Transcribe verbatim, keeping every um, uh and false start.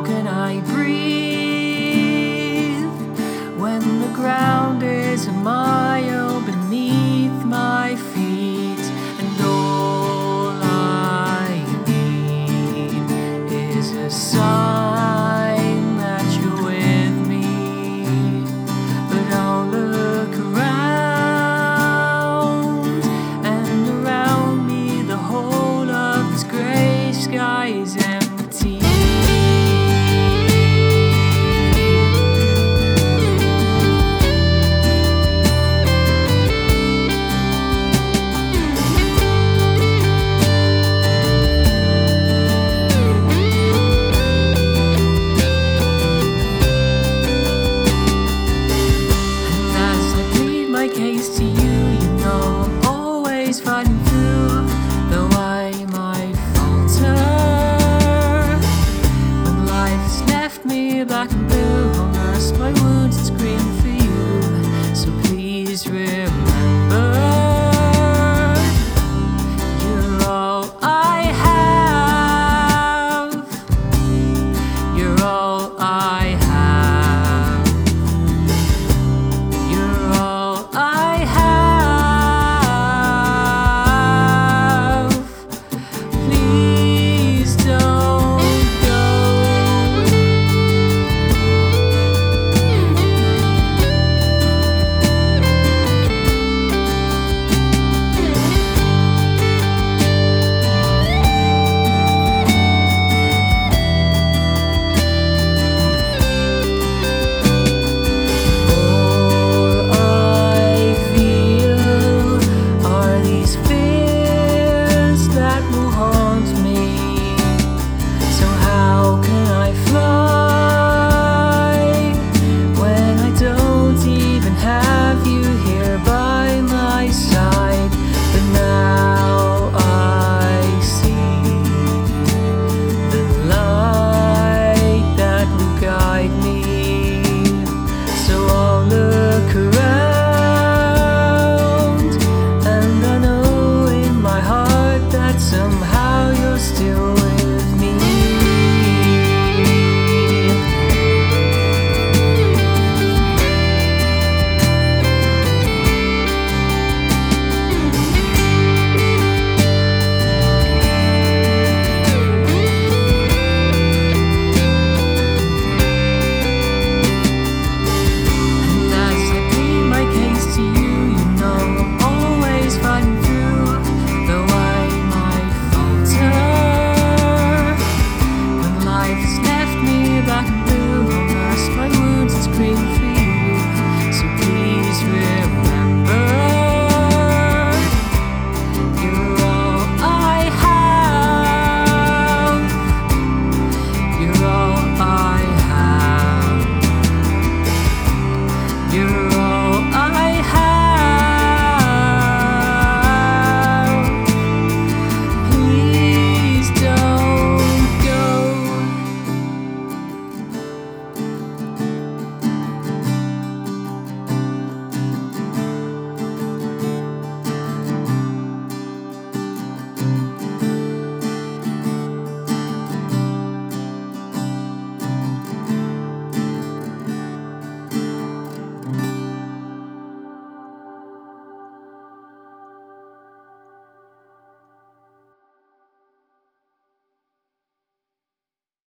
can I breathe when the ground is a mile beneath my feet, and all I need is a sign that you're with me? But I'll look around, and around me the whole of this gray sky is empty. Case to you, you know I'm always fighting through, though I might falter when life has left me black and blue.